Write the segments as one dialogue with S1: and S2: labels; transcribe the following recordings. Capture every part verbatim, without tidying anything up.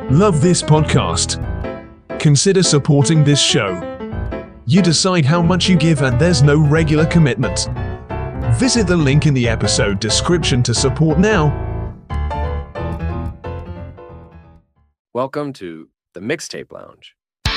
S1: Love this podcast? Consider supporting this show. You decide how much you give and there's no regular commitment. Visit the link in the episode description to support now.
S2: Welcome to the Mixtape Lounge.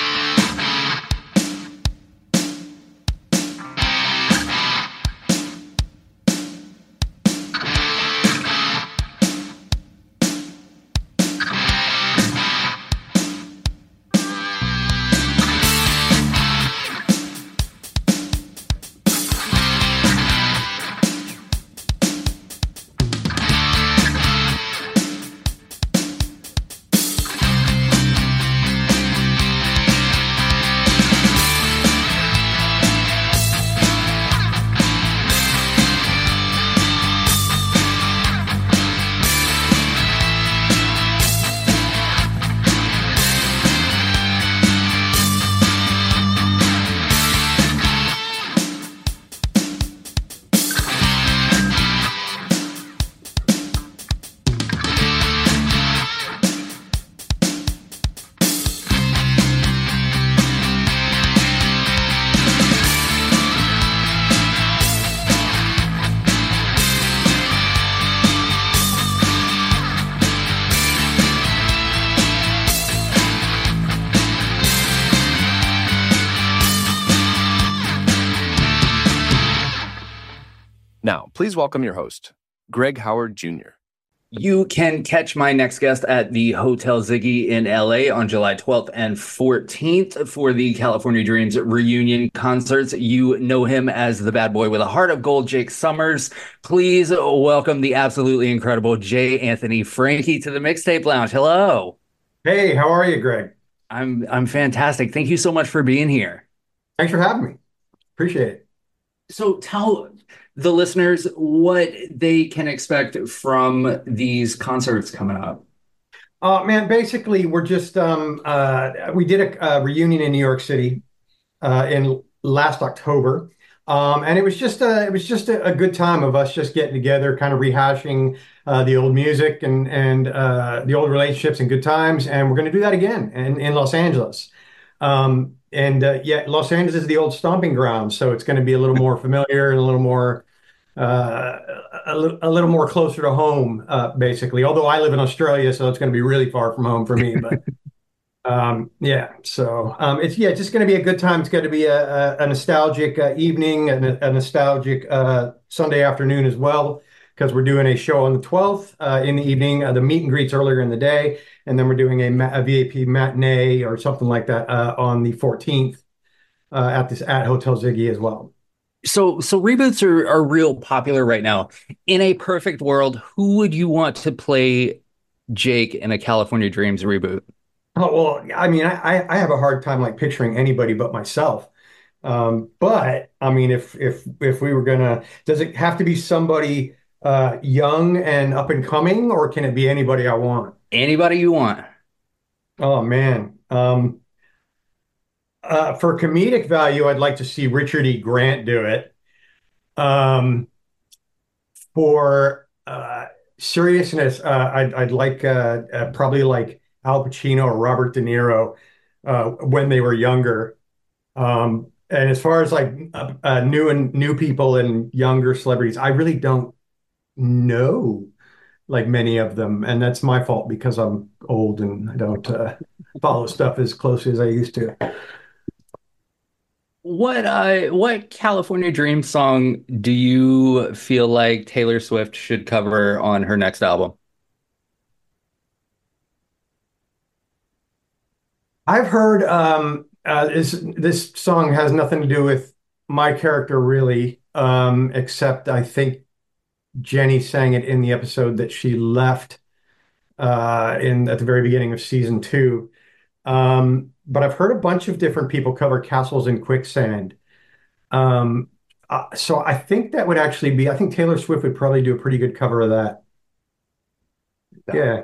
S2: Now, please welcome your host, Greg Howard Junior
S3: You can catch my next guest at the Hotel Ziggy in L A on July twelfth and fourteenth for the California Dreams reunion concerts. You know him as the bad boy with a heart of gold, Jake Summers. Please welcome the absolutely incredible J. Anthony Frankie to the Mixtape Lounge. Hello.
S4: Hey, how are you, Greg?
S3: I'm I'm fantastic. Thank you so much for being here.
S4: Thanks for having me. Appreciate it.
S3: So tell the listeners what they can expect from these concerts coming up.
S4: Uh, man, basically, we're just, um, uh, we did a, a reunion in New York City uh, in last October. Um, and it was just a, it was just a, a good time of us just getting together, kind of rehashing uh, the old music and, and uh, the old relationships and good times. And we're going to do that again in, in Los Angeles. Um, and uh, yeah, Los Angeles is the old stomping ground, so it's going to be a little more familiar and a little more, uh, a, li- a little more closer to home, uh, basically. Although I live in Australia, so it's going to be really far from home for me. But um, yeah, so um, it's yeah, it's just going to be a good time. It's going to be a, a, a nostalgic uh, evening and a, a nostalgic uh, Sunday afternoon as well, because we're doing a show on the twelfth uh, in the evening. Uh, the meet and greets earlier in the day. And then we're doing a, ma- a V I P matinee or something like that uh, on the fourteenth uh, at this at Hotel Ziggy as well.
S3: So, so reboots are, are real popular right now. In a perfect world, who would you want to play Jake in a California Dreams reboot?
S4: Oh, well, I mean, I, I have a hard time like picturing anybody but myself. Um, but I mean, if if if we were gonna, does it have to be somebody uh, young and up and coming, or can it be anybody I want?
S3: Anybody you want.
S4: Oh man. Um, uh, for comedic value, I'd like to see Richard E. Grant do it. Um, for uh, seriousness, uh, I'd, I'd like uh, uh, probably like Al Pacino or Robert De Niro uh, when they were younger. Um, and as far as like uh, uh, new and new people and younger celebrities, I really don't know like many of them, and that's my fault because I'm old and I don't uh, follow stuff as closely as I used to.
S3: What uh what California Dreams song do you feel like Taylor Swift should cover on her next album?
S4: I've heard um, uh, this this song has nothing to do with my character really, um, except I think Jenny sang it in the episode that she left uh, in at the very beginning of season two. Um, but I've heard a bunch of different people cover Castles in Quicksand. Um, uh, so I think that would actually be, I think Taylor Swift would probably do a pretty good cover of that. Yeah.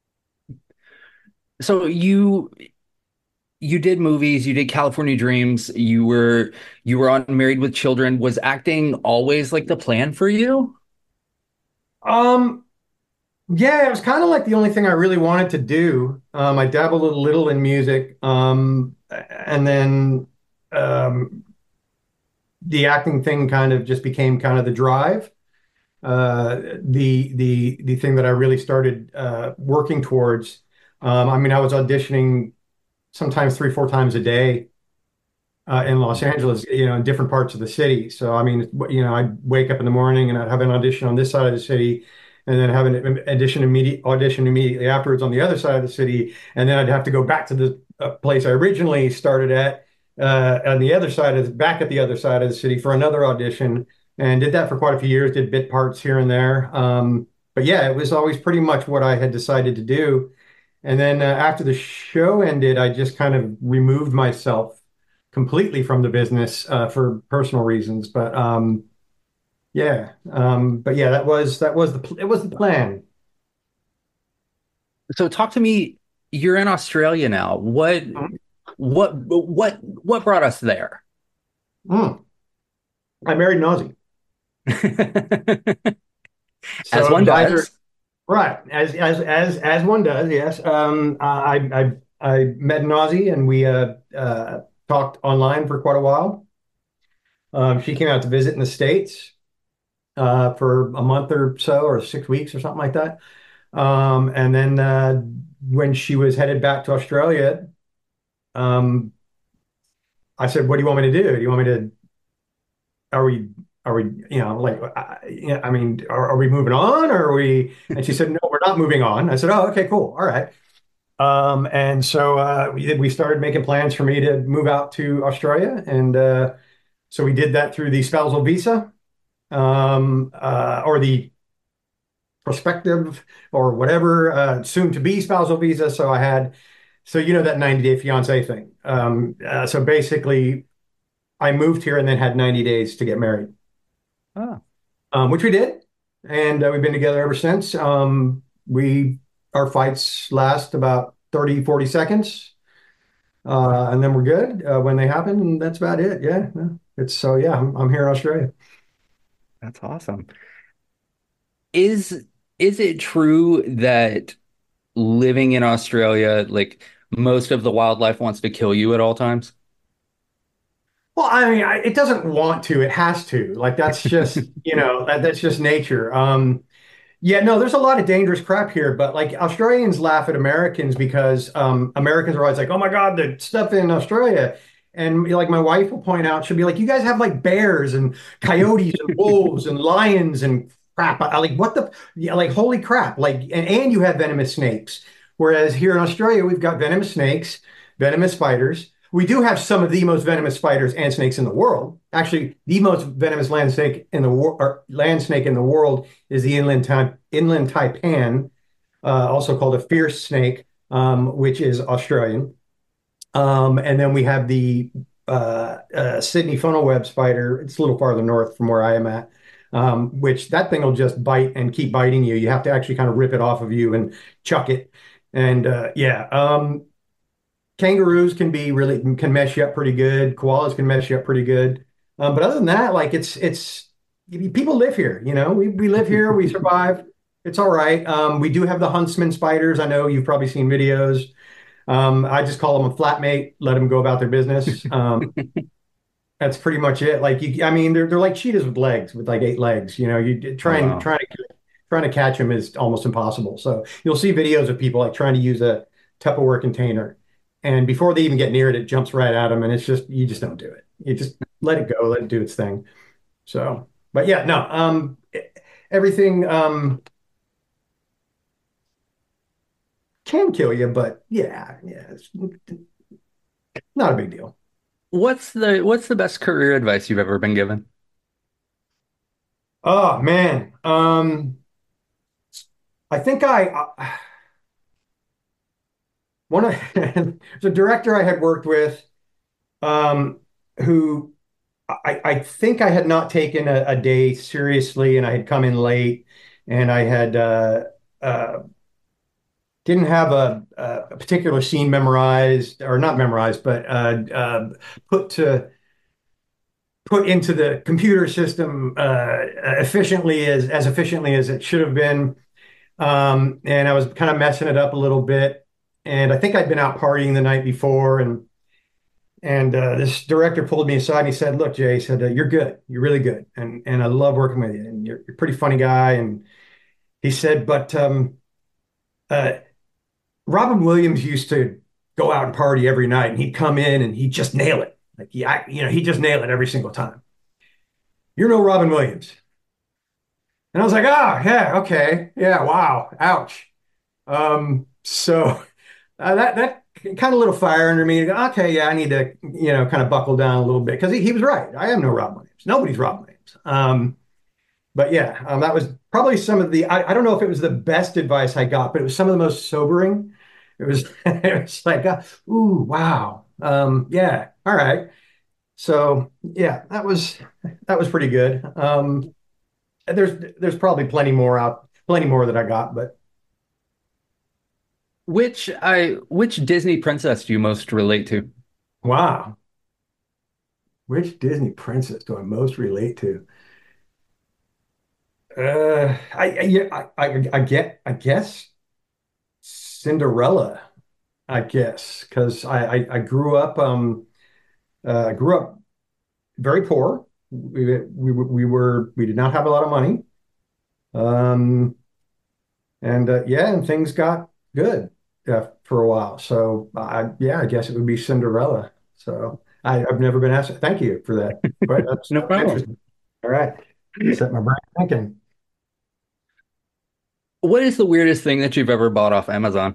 S3: So you you did movies, you did California Dreams, you were you were on Married with Children. Was acting always like the plan for you?
S4: Um, Yeah, it was kind of like the only thing I really wanted to do. Um, I dabbled a little in music, um, and then um, the acting thing kind of just became kind of the drive. Uh, the the the thing that I really started uh, working towards. Um, I mean, I was auditioning sometimes three, four times a day uh, in Los Angeles, you know, in different parts of the city. So, I mean, you know, I'd wake up in the morning and I'd have an audition on this side of the city, and then have an audition immediate audition immediately afterwards on the other side of the city, and then I'd have to go back to the uh, place I originally started at uh, on the other side of back at the other side of the city for another audition, and did that for quite a few years. Did bit parts here and there, um, but yeah, it was always pretty much what I had decided to do. And then uh, after the show ended, I just kind of removed myself completely from the business uh, for personal reasons. But um, yeah, um, but yeah, that was that was the it was the plan.
S3: So talk to me. You're in Australia now. What
S4: Mhm.
S3: what what what brought us there?
S4: Mm. I married an Aussie,
S3: As
S4: so it
S3: one
S4: was either
S3: does.
S4: right as as as as one does. Yes, um, I I I met an Aussie and we uh, uh, talked online for quite a while. Um, she came out to visit in the States uh, for a month or so, or six weeks or something like that. Um, and then uh, when she was headed back to Australia, um, I said, "What do you want me to do? Do you want me to? Are we? Are we? You know, like, I, you know, I mean, are, are we moving on? Or are we?" And she said, "No, we're not moving on." I said, "Oh, okay, cool, all right." Um, and so uh, we did. We started making plans for me to move out to Australia, and uh, so we did that through the spousal visa, um, uh, or the prospective or whatever, uh, soon to be spousal visa. So I had, so you know that ninety day fiance thing. Um, uh, so basically, I moved here and then had ninety days to get married,
S3: Oh,
S4: um, which we did, and uh, we've been together ever since. Um, we our fights last about thirty, forty seconds, uh, and then we're good uh, when they happen, and that's about it. Yeah, no, it's so yeah. I'm, I'm here in Australia.
S3: that's awesome. Is is it true that living in Australia, like most of the wildlife wants to kill you at all times?
S4: Well, I mean, I, it doesn't want to; it has to. Like that's just, you know, that, that's just nature. Um, Yeah, no, there's a lot of dangerous crap here, but like Australians laugh at Americans because um, Americans are always like, "Oh my God, the stuff in Australia," and like my wife will point out, she'll be like, "You guys have like bears and coyotes and wolves and lions and crap." I, I like what the yeah, like holy crap, like and and you have venomous snakes, whereas here in Australia we've got venomous snakes, venomous spiders. We do have some of the most venomous spiders and snakes in the world. Actually, the most venomous land snake in the world, land snake in the world is the inland tai- inland taipan, uh, also called a fierce snake, um, which is Australian. Um, and then we have the uh, uh, Sydney funnel web spider. It's a little farther north from where I am at, um, which that thing will just bite and keep biting you. You have to actually kind of rip it off of you and chuck it. And uh, yeah, um, kangaroos can be really can mess you up pretty good. Koalas can mess you up pretty good. Um, but other than that, like it's it's people live here. You know, we we live here. We survive. It's all right. Um, we do have the huntsman spiders. I know you've probably seen videos. Um, I just call them a flatmate. Let them go about their business. Um, that's pretty much it. Like you, I mean, they're they're like cheetahs with legs, with like eight legs. You know, you
S3: Oh
S4: trying
S3: wow.
S4: trying to trying to catch them is almost impossible. So you'll see videos of people like trying to use a Tupperware container, and before they even get near it, it jumps right at them, and it's just you just don't do it. You just let it go, let it do its thing. So, but yeah, no, um, everything um can kill you, but yeah, yeah, it's not a big deal.
S3: What's the what's the best career advice you've ever been given?
S4: Oh man, um, I think I uh, one of the director I had worked with, um, who I, I think I had not taken a, a day seriously, and I had come in late, and I had uh, uh, didn't have a, a particular scene memorized or not memorized, but uh, uh, put to put into the computer system uh, efficiently as as efficiently as it should have been. Um, and I was kind of messing it up a little bit. And I think I'd been out partying the night before, and and uh, this director pulled me aside and he said, "Look, Jay," he said, uh, "you're good. You're really good, and and I love working with you, and you're, you're a pretty funny guy." And he said, "But um, uh, Robin Williams used to go out and party every night, and he'd come in and he'd just nail it. Like, yeah, you know, he just nail it every single time. You're no Robin Williams." And I was like, "Oh, yeah, okay, yeah, wow, ouch." Um, so uh, that that kind of lit a fire under me. Okay, yeah, I need to, you know, kind of buckle down a little bit because he, he was right. I am no Robin Williams. Nobody's Robin Williams. Um, but yeah, um, that was probably some of the. I, I don't know if it was the best advice I got, but it was some of the most sobering. It was it was like, uh, ooh, wow, um, yeah, all right. So yeah, that was that was pretty good. Um, there's there's probably plenty more out, plenty more that I got, but
S3: Which I which Disney princess do you most relate to?
S4: wow, which Disney princess do I most relate to? Uh, I, I yeah, I, I I get I guess Cinderella. I guess because I, I I grew up um uh, I grew up very poor. We, we we were we did not have a lot of money. Um and uh, yeah, and things got good uh, for a while. So I yeah, I guess it would be Cinderella. So I, I've never been asked. Thank you for that. But that's,
S3: No
S4: that's
S3: problem.
S4: interesting. All right, set my brain thinking.
S3: What is the weirdest thing that you've ever bought off Amazon?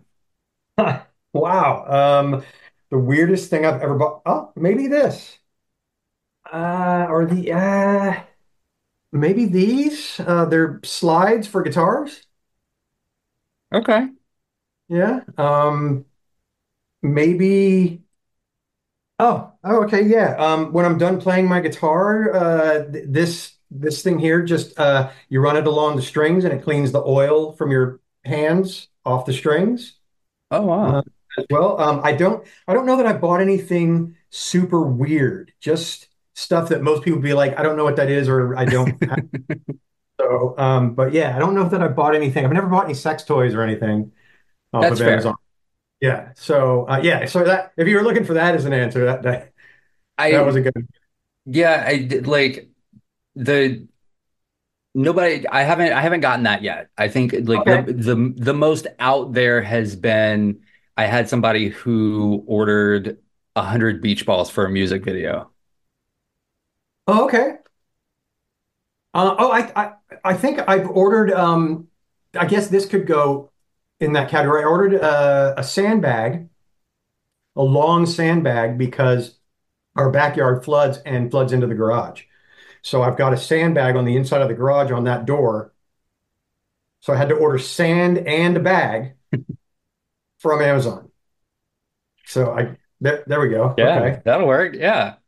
S4: Wow. Um, the weirdest thing I've ever bought. Oh, maybe this. Uh, or the uh, maybe these. Uh, they're slides for guitars.
S3: Okay.
S4: Yeah. Um, maybe. Oh, oh, okay. Yeah. Um, when I'm done playing my guitar, uh, th this this thing here just uh, you run it along the strings and it cleans the oil from your hands off the strings.
S3: Oh
S4: Uh,
S3: wow.
S4: as well. Um, I don't I don't know that I bought anything super weird. Just stuff that most people be like, I don't know what that is, or I don't. Have. So, um, but yeah, I don't know that I bought anything. I've never bought any sex toys or anything off
S3: That's
S4: of Amazon.
S3: fair.
S4: Yeah. So uh, yeah. So that if you were looking for that as an answer, that that that was
S3: I
S4: a good.
S3: yeah, I did like the nobody I haven't I haven't gotten that yet. I think like the
S4: Okay.
S3: the the most out there has been I had somebody who ordered a hundred beach balls for a music video.
S4: Oh, okay. Uh, oh, I, I I think I've ordered. Um, I guess this could go in that category. I ordered a, a sandbag, a long sandbag, because our backyard floods and floods into the garage. So I've got a sandbag on the inside of the garage on that door. So I had to order sand and a bag from Amazon. So I there, there we go.
S3: Yeah,
S4: Okay.
S3: that'll work. Yeah.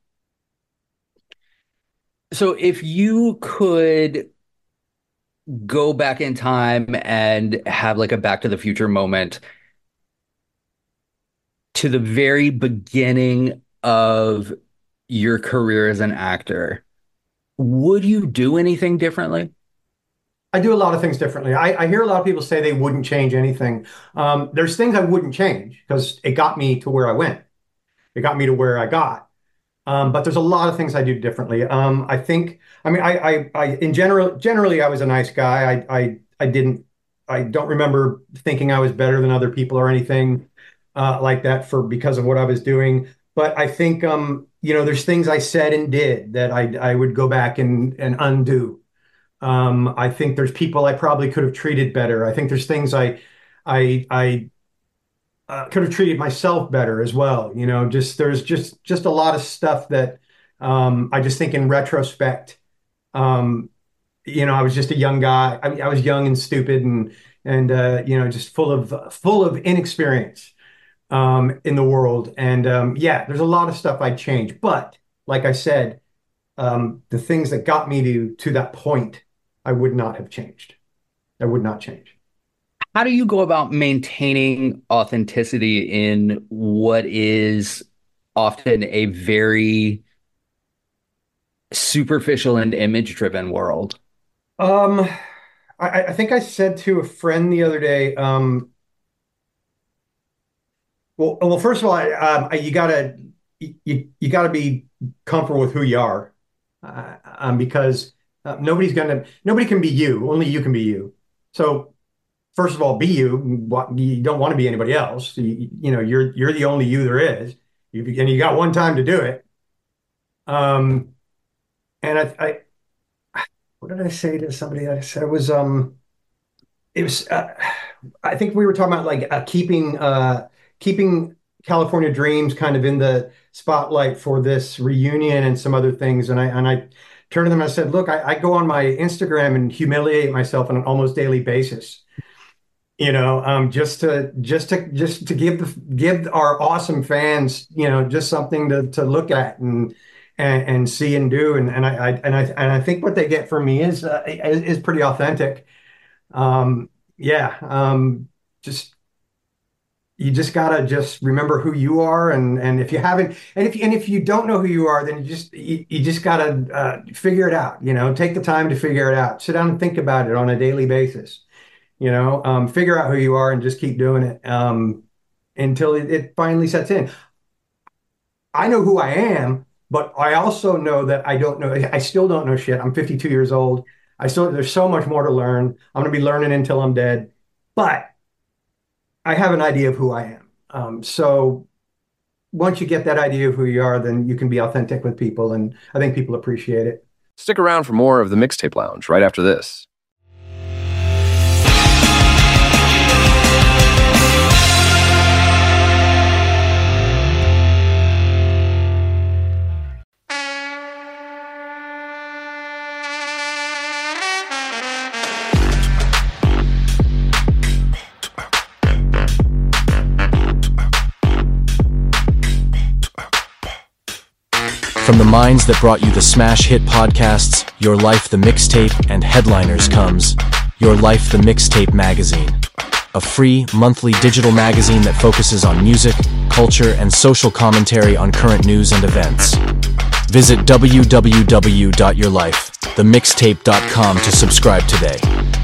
S3: So if you could go back in time and have like a Back to the Future moment to the very beginning of your career as an actor, would you do anything differently?
S4: I do a lot of things differently. I, I hear a lot of people say they wouldn't change anything. Um, there's things I wouldn't change because it got me to where I went. It got me to where I got. Um, but there's a lot of things I do differently. Um, I think, I mean, I, I, I, in general, generally, I was a nice guy. I, I, I didn't, I don't remember thinking I was better than other people or anything uh, like that for because of what I was doing. But I think, um, you know, there's things I said and did that I, I would go back and and undo. Um, I think there's people I probably could have treated better. I think there's things I, I, I uh, could have treated myself better as well. You know, just there's just just a lot of stuff that um, I just think in retrospect, um, you know, I was just a young guy. I mean, I was young and stupid and and uh, you know, just full of full of inexperience um, in the world. And um, yeah, there's a lot of stuff I'd change. But like I said, um, the things that got me to to that point, I would not have changed. I would not change.
S3: How do you go about maintaining authenticity in what is often a very superficial and image-driven world?
S4: Um, I, I think I said to a friend the other day, um, well, well, first of all, I, um, I, you gotta you you gotta be comfortable with who you are, uh, um, because uh, nobody's gonna nobody can be you. Only you can be you. So first of all, be you. You don't want to be anybody else. You, you know, you're you're the only you there is. You and you got one time to do it. Um, and I, I what did I say to somebody? I said it was um it was uh, I think we were talking about like uh, keeping uh keeping California Dreams kind of in the spotlight for this reunion and some other things. And I and I turned to them and I said, look, I, I go on my Instagram and humiliate myself on an almost daily basis. You know, um, just to just to just to give the give our awesome fans, you know, just something to to look at and and, and see and do. And and I, I and I and I think what they get from me is uh, is, is pretty authentic. Um, yeah, um, just you just gotta just remember who you are, and and if you haven't, and if and if you don't know who you are, then you just you, you just gotta uh, figure it out. You know, take the time to figure it out. Sit down and think about it on a daily basis. You know, um, figure out who you are and just keep doing it um, until it, it finally sets in. I know who I am, but I also know that I don't know. I still don't know shit. I'm fifty-two years old. I still there's so much more to learn. I'm gonna be learning until I'm dead, but I have an idea of who I am. Um, so once you get that idea of who you are, then you can be authentic with people, and I think people appreciate it.
S2: Stick around for more of the Mixtape Lounge right after this.
S5: From the minds that brought you the smash hit podcasts, Your Life the Mixtape, and Headliners comes Your Life the Mixtape magazine, a free monthly digital magazine that focuses on music, culture, and social commentary on current news and events. Visit w w w dot your life the mixtape dot com to subscribe today.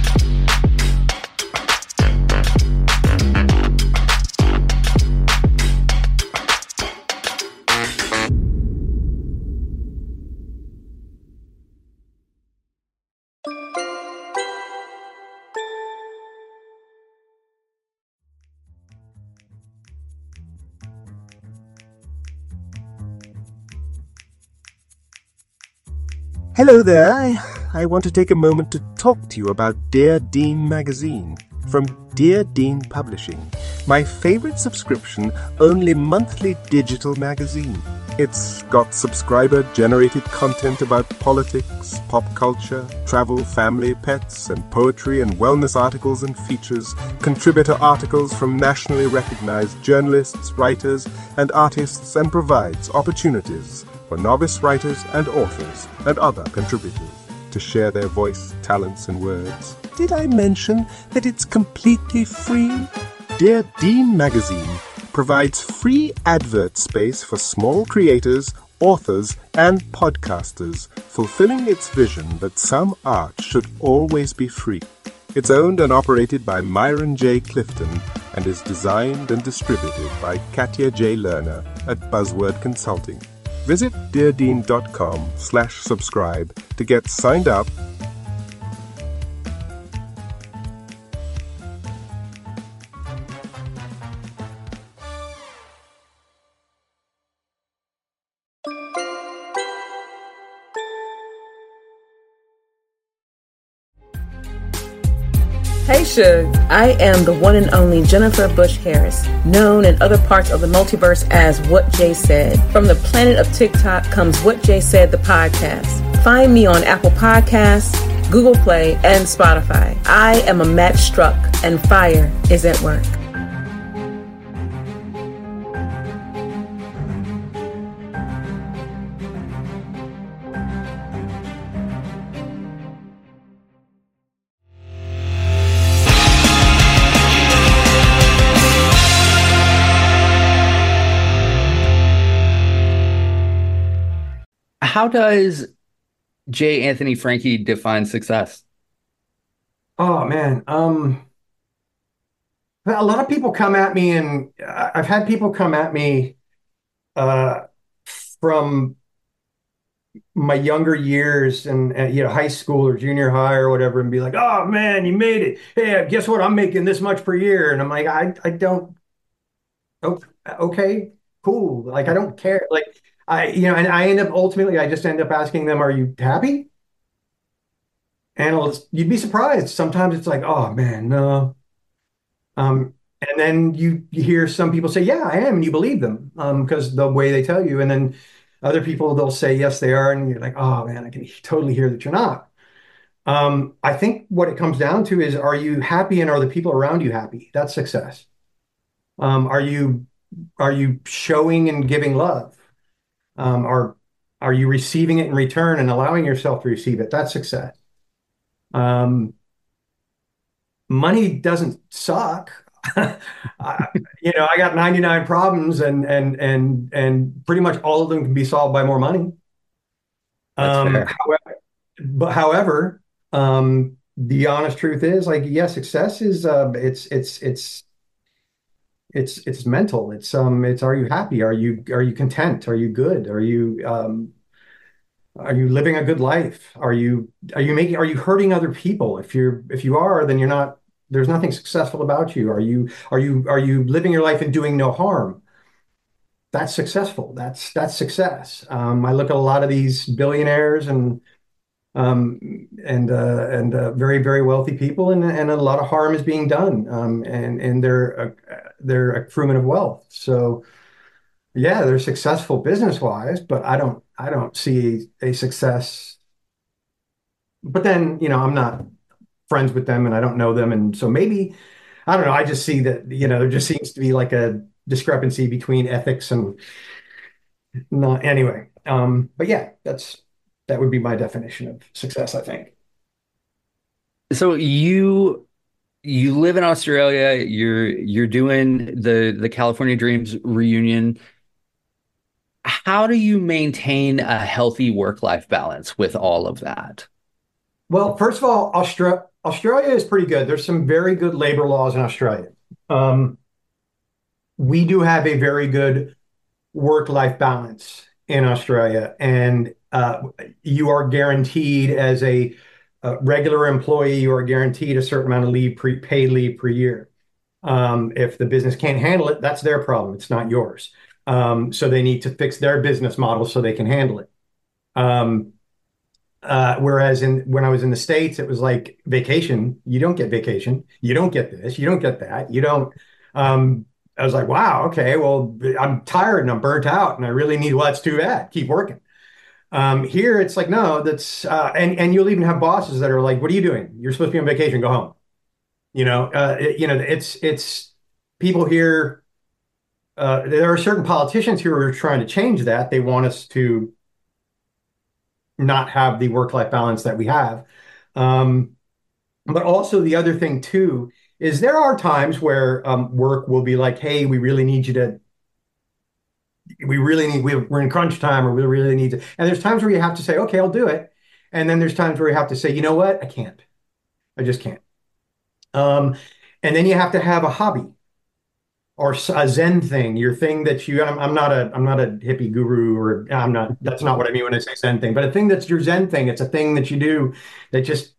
S6: Hello there. I, I want to take a moment to talk to you about Dear Dean magazine from Dear Dean Publishing, my favorite subscription-only monthly digital magazine. It's got subscriber-generated content about politics, pop culture, travel, family, pets, and poetry and wellness articles and features, contributor articles from nationally recognized journalists, writers, and artists, and provides opportunities for novice writers and authors and other contributors to share their voice, talents, and words. Did I mention that it's completely free? Dear Dean magazine provides free advert space for small creators, authors, and podcasters, fulfilling its vision that some art should always be free. It's owned and operated by Myron J. Clifton and is designed and distributed by Katya J. Lerner at Buzzword Consulting. Visit deardean.com slash subscribe to get signed up.
S7: Hey Suge, I am the one and only Jennifer Bush Harris, known in other parts of the multiverse as What Jay Said. From the planet of TikTok comes What Jay Said, the podcast. Find me on Apple Podcasts, Google Play, and Spotify. I am a match struck, and fire is at work.
S3: How does J. Anthony Frankie define success?
S4: Oh man. Um, a lot of people come at me, and I- I've had people come at me uh, from my younger years and, and you know, high school or junior high or whatever, and be like, "Oh man, you made it! Hey, guess what? I'm making this much per year." And I'm like, I I don't. Oh, okay, cool. Like I don't care. Like I, you know, and I end up ultimately, I just end up asking them, "Are you happy?" And I'll, you'd be surprised. Sometimes it's like, "Oh man, no." Um, and then you, you hear some people say, "Yeah, I am," and you believe them um, because the way they tell you. And then other people, they'll say, "Yes, they are," and you're like, "Oh man, I can totally hear that you're not." Um, I think what it comes down to is, are you happy, and are the people around you happy? That's success. Um, are you are you showing and giving love? Um, are are you receiving it in return and allowing yourself to receive it? That's success. Um, money doesn't suck. I, you know, I got ninety-nine problems, and and and and pretty much all of them can be solved by more money.
S3: That's
S4: Um,
S3: fair.
S4: however, but however, um, the honest truth is, like, yeah, success is uh, it's it's it's it's it's mental. It's um, it's are you happy? Are you are you content? Are you good? Are you um, are you living a good life? Are you are you making are you hurting other people? If you're if you are, then you're not, there's nothing successful about you. Are you are you are you living your life and doing no harm? That's successful. That's that's success. Um, I look at a lot of these billionaires and um, and uh, and uh, very very wealthy people, and and a lot of harm is being done, um, and and they're uh, they're accruement of wealth. So yeah, they're successful business wise, but I don't I don't see a success. But then, you know, I'm not friends with them and I don't know them. And so maybe, I don't know, I just see that, you know, there just seems to be like a discrepancy between ethics and not, anyway. Um, but yeah, that's, that would be my definition of success, I think.
S3: So you you live in Australia, you're you're doing the the California Dreams reunion. How do you maintain a healthy work-life balance with all of that?
S4: Well, first of all, Austra Australia is pretty good. There's some very good labor laws in Australia. Um, we do have a very good work-life balance in Australia, and uh, you are guaranteed as a, a regular employee, you are guaranteed a certain amount of leave, pre paid leave per year. Um, if the business can't handle it, that's their problem. It's not yours. Um, so they need to fix their business model so they can handle it. Um, uh, whereas in when I was in the States, it was like vacation. You don't get vacation. You don't get this. You don't get that. You don't. Um, I was like, wow, okay, well, I'm tired and I'm burnt out and I really need, well, that's too bad. Keep working. Um, here it's like, no, that's uh, and and you'll even have bosses that are like, what are you doing? You're supposed to be on vacation. Go home. You know, uh, it- you know, it's it's people here. Uh, there are certain politicians here who are trying to change that. They want us to not have the work-life balance that we have. Um, but also the other thing too is there are times where um, work will be like, hey, we really need you to, we really need, we, we're in crunch time, or we really need to. And there's times where you have to say, okay, I'll do it. And then there's times where you have to say, you know what, I can't. I just can't. Um, and then you have to have a hobby or a Zen thing, your thing that you, I'm, I'm not a, I'm not a hippie guru, or I'm not, that's not what I mean when I say Zen thing, but a thing that's your Zen thing. It's a thing that you do that just,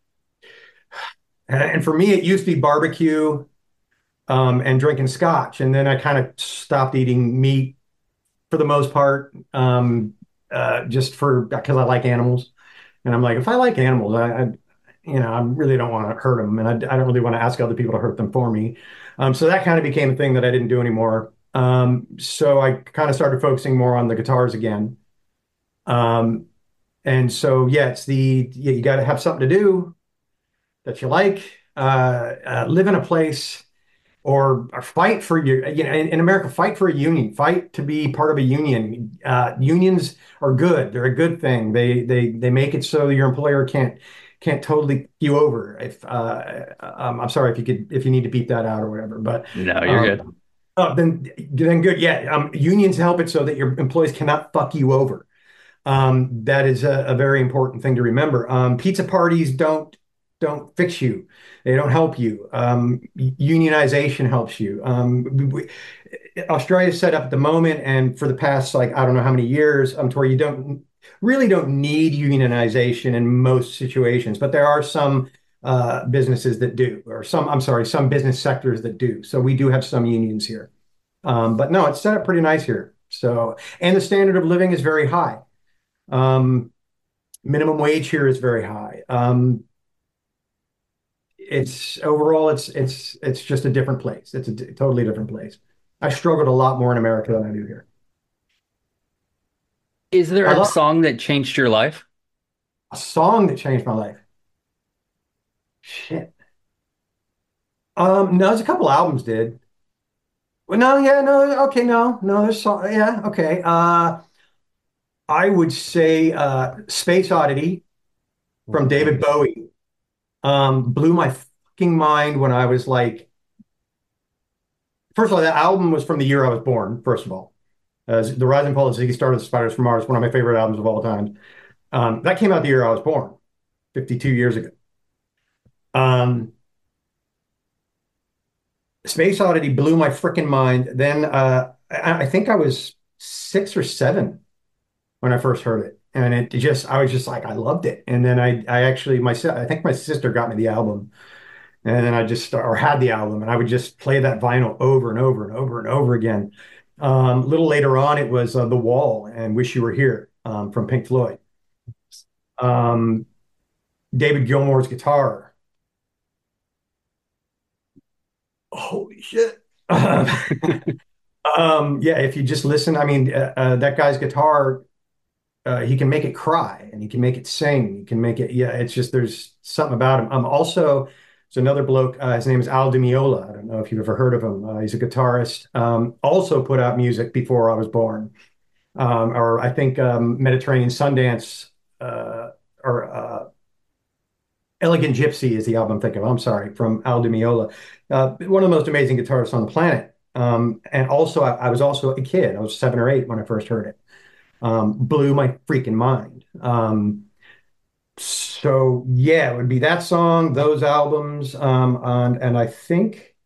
S4: and for me, it used to be barbecue um, and drinking scotch. And then I kind of stopped eating meat for the most part, um, uh, just for, because I like animals. And I'm like, if I like animals, I, I you know, I really don't want to hurt them. And I, I don't really want to ask other people to hurt them for me. Um, so that kind of became a thing that I didn't do anymore. Um, so I kind of started focusing more on the guitars again. Um, and so, yeah, it's the, yeah, you got to have something to do that you like, uh, uh, live in a place, or, or fight for your, you know, in, in America, fight for a union, fight to be part of a union. Uh, unions are good. They're a good thing. They, they, they make it so your employer can't, can't totally kick you over. If, uh, um, I'm sorry if you could, if you need to beat that out or whatever, but,
S3: No, you're
S4: um,
S3: good.
S4: uh, then, then good. Yeah. Um, unions help it so that your employees cannot fuck you over. Um, that is a, a very important thing to remember. Um, pizza parties don't don't fix you. They don't help you. Um, unionization helps you. Um, we, Australia's set up at the moment, and for the past, like, I don't know how many years, um, to where you don't really don't need unionization in most situations, but there are some uh, businesses that do, or some, I'm sorry, some business sectors that do. So we do have some unions here. Um, but no, it's set up pretty nice here. So, and the standard of living is very high. Um, minimum wage here is very high. Um, it's overall, it's it's it's just a different place. It's a d- totally different place. I struggled a lot more in America than I do here.
S3: Is there
S4: I
S3: a
S4: love
S3: song that changed your life?
S4: a song that changed my life. Shit. Um, no, there's a couple albums did. Well, no, yeah, no, okay, no, no, there's song, yeah, okay. Uh, I would say uh, Space Oddity from David Bowie um, blew my fucking mind when I was like, first of all, that album was from the year I was born, first of all. Uh, The Rise and Fall of Ziggy Stardust, the Spiders from Mars, one of my favorite albums of all time. Um, that came out the year I was born, fifty-two years ago. Um, Space Oddity blew my freaking mind. Then uh, I, I think I was six or seven when I first heard it, and it just I was just like I loved it. And then I I actually my si- I think my sister got me the album, and then I just start, or had the album, and I would just play that vinyl over and over and over and over again. Um, a little later on, it was uh, The Wall and Wish You Were Here um, from Pink Floyd. Um, David Gilmour's guitar. Holy shit. Um, um, yeah, if you just listen, I mean, uh, uh, that guy's guitar, uh, he can make it cry and he can make it sing. He can make it, yeah, it's just, there's something about him. Um, also, there's another bloke, uh, his name is Al Di Meola. I don't know if you've ever heard of him. Uh, he's a guitarist, um, also put out music before I was born. Um, or I think um, Mediterranean Sundance, uh, or uh, Elegant Gypsy is the album I'm thinking of. I'm sorry, from Al Di Meola. Uh, one of the most amazing guitarists on the planet. Um, and also, I, I was also a kid. I was seven or eight when I first heard it. Um, blew my freaking mind. Um, so yeah, it would be that song, those albums, um, and and I think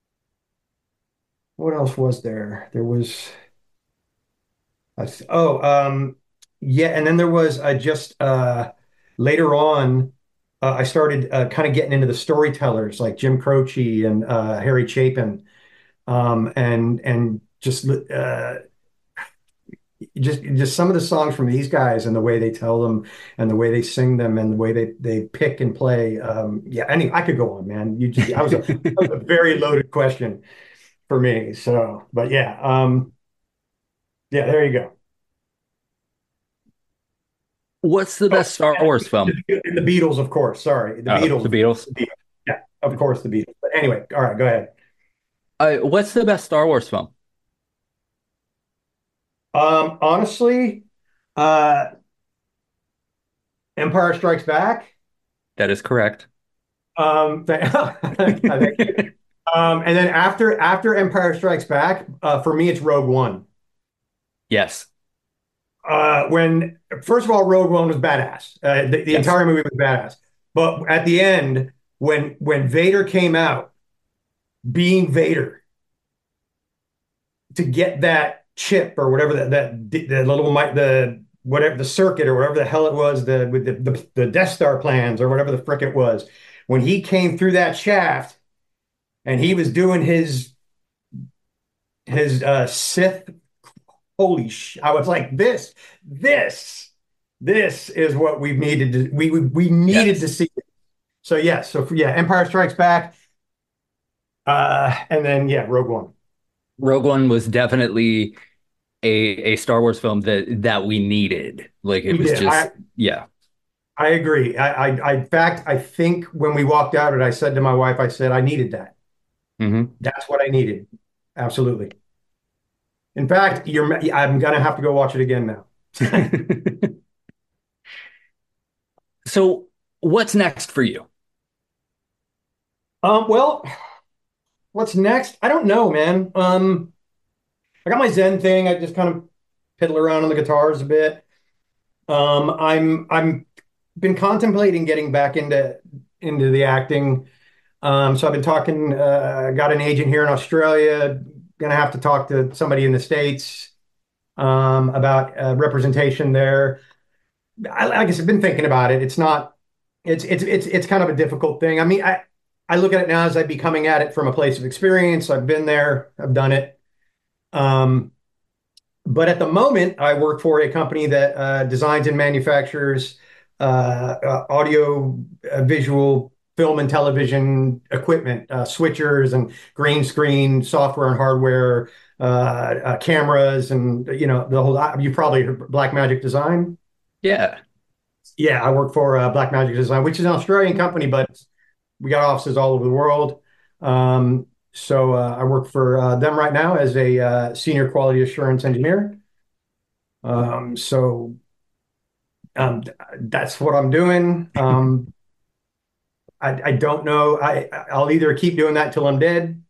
S4: what else was there? There was I th- oh um, yeah, and then there was uh, just uh, later on. Uh, I started uh, kind of getting into the storytellers like Jim Croce and uh, Harry Chapin, um, and and just uh, just just some of the songs from these guys and the way they tell them and the way they sing them and the way they they pick and play. Um, yeah, anyway, I could go on, man. You just, I was a, that was a very loaded question for me. So, but yeah, um, yeah, there you go.
S3: What's the
S4: Oh,
S3: best Star Wars film?
S4: and the Beatles, of course. Sorry, the
S3: Oh,
S4: Beatles.
S3: the Beatles.
S4: The Beatles. Yeah, of course, the Beatles. But anyway, all right, go ahead.
S3: Uh, what's the best Star Wars film?
S4: Um, honestly, uh, Empire Strikes Back.
S3: That is correct.
S4: Um, th- thank you. Um, and then after after Empire Strikes Back, uh, for me, it's Rogue One.
S3: Yes.
S4: Uh, when first of all, Rogue One was badass. Uh, the, the
S3: Yes.
S4: entire movie was badass. But at the end, when when Vader came out, being Vader, to get that chip or whatever that that the little mic the whatever the circuit or whatever the hell it was, the with the, the the Death Star plans or whatever the frick it was, when he came through that shaft and he was doing his his uh Sith, holy sh I was like, this this this is what we needed to we we, we needed
S3: Yes.
S4: to see. So yeah, so for, yeah, Empire Strikes Back, uh and then yeah, Rogue One.
S3: Rogue One was definitely a a Star Wars film that that we needed. Like it
S4: We
S3: was
S4: did.
S3: just
S4: I,
S3: yeah.
S4: I agree. I, I, I, in fact, I think when we walked out, and I said to my wife, I said, I needed that.
S3: hmm
S4: That's what I needed. Absolutely. In fact, you're, I'm gonna have to go watch it again now.
S3: So what's next for you?
S4: Um, well, what's next? I don't know, man. Um, I got my Zen thing. I just kind of piddle around on the guitars a bit. Um, I'm, I'm been contemplating getting back into into the acting. Um, so I've been talking, uh, got an agent here in Australia, gonna have to talk to somebody in the States um, about uh, representation there. I, like I said, I've been thinking about it. It's not, it's, it's, it's, it's kind of a difficult thing. I mean, I, I look at it now as I'd be coming at it from a place of experience. I've been there, I've done it. Um, but at the moment, I work for a company that uh, designs and manufactures uh, uh, audio, uh, visual, film and television equipment, uh, switchers and green screen software and hardware, uh, uh, cameras, and you know the whole. You probably heard Blackmagic Design.
S3: Yeah,
S4: yeah, I work for uh, Blackmagic Design, which is an Australian company, but we got offices all over the world. Um, so uh, I work for uh, them right now as a uh, senior quality assurance engineer. Um, so um, that's what I'm doing. Um, I, I don't know. I, I'll either keep doing that till I'm dead,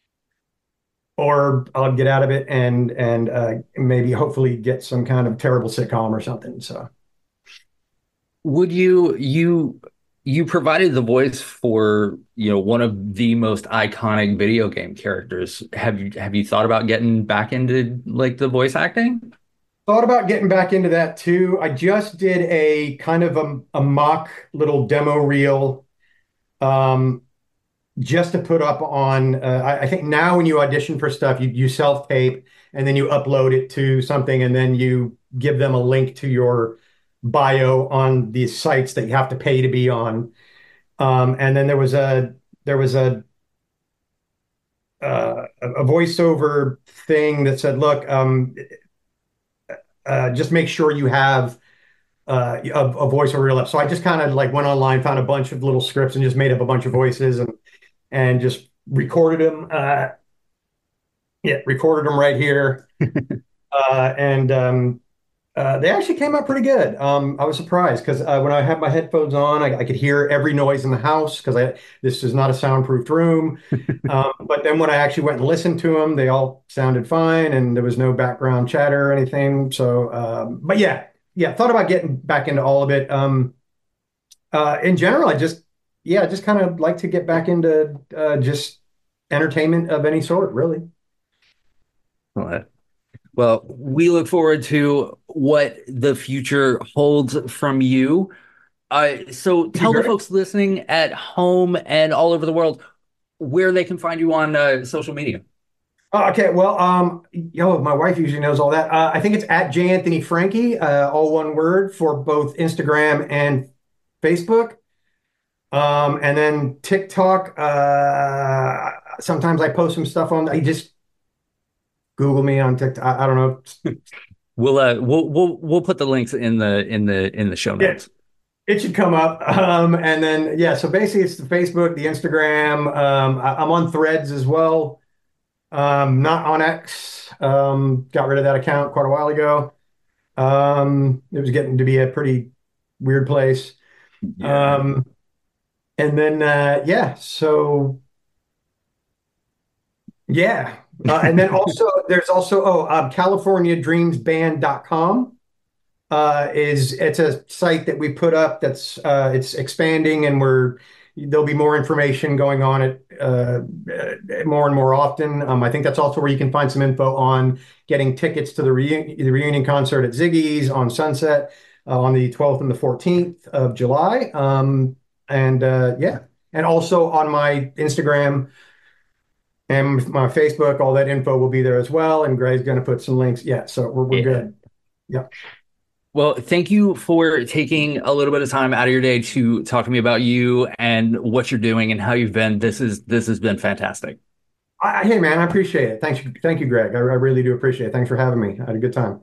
S4: or I'll get out of it and and uh, maybe hopefully get some kind of terrible sitcom or something. So,
S3: would you you you provided the voice for you know one of the most iconic video game characters? Have you have you thought about getting back into like the voice acting?
S4: Thought about getting back into that too. I just did a kind of a, a mock little demo reel. Um, just to put up on, uh, I, I think now when you audition for stuff, you, you self-tape and then you upload it to something and then you give them a link to your bio on these sites that you have to pay to be on. Um, and then there was a, there was a, uh, a voiceover thing that said, look, um, uh, just make sure you have uh, a, a voiceover reel up. So I just kind of like went online, found a bunch of little scripts and just made up a bunch of voices and and just recorded them. Uh, yeah, recorded them right here. uh, and um, uh, they actually came out pretty good. Um, I was surprised because uh, when I had my headphones on, I, I could hear every noise in the house because I this is not a soundproofed room. um, but then when I actually went and listened to them, they all sounded fine and there was no background chatter or anything. So, um, but yeah, yeah, thought about getting back into all of it. Um, uh, in general, I just, yeah, I just kind of like to get back into uh, just entertainment of any sort, really.
S3: Well, we look forward to what the future holds from you. Uh, so tell the folks listening at home and all over the world where they can find you on uh, social media.
S4: Uh, okay, well, um, yo, my wife usually knows all that. Uh, I think it's at J Anthony Frankie, uh, all one word, for both Instagram and Facebook. Um, and then TikTok. Uh, sometimes I post some stuff on. I just Google me on TikTok. I, I don't know.
S3: we'll uh, we'll we'll we'll put the links in the in the in the show notes.
S4: Yeah, it should come up. Um, and then yeah, so basically it's the Facebook, the Instagram. Um, I, I'm on Threads as well. Um, not on X. Um, got rid of that account quite a while ago. Um, it was getting to be a pretty weird place. Yeah. Um, and then uh, yeah, so yeah. Uh, and then also there's also oh um, California Dreams Band dot com uh, is it's a site that we put up that's uh, it's expanding and we're there'll be more information going on it uh, more and more often. Um, I think that's also where you can find some info on getting tickets to the, reun- the reunion concert at Ziggy's on Sunset uh, on the twelfth and the fourteenth of July. Um, and uh, yeah, and also on my Instagram and my Facebook, all that info will be there as well. And Greg's going to put some links. Yeah, so we're, we're yeah. good. Yeah.
S3: Well, thank you for taking a little bit of time out of your day to talk to me about you and what you're doing and how you've been. This is this has been fantastic.
S4: I, hey, man, I appreciate it. Thanks, thank you, Greg. I, I really do appreciate it. Thanks for having me. I had a good time.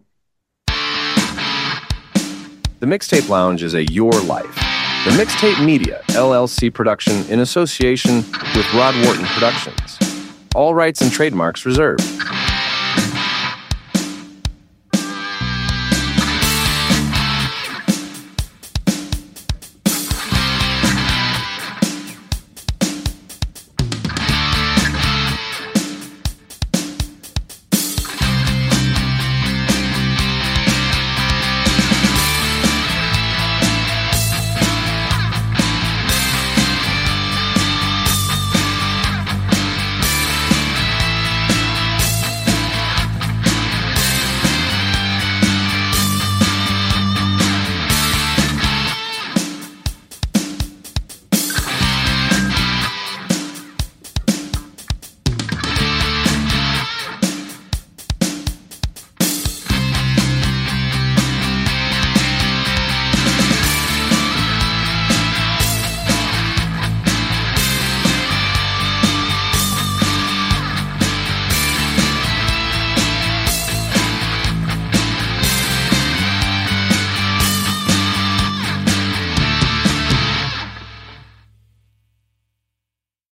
S2: The Mixtape Lounge is a Your Life. The Mixtape Media, L L C production in association with Rod Wharton Productions. All rights and trademarks reserved.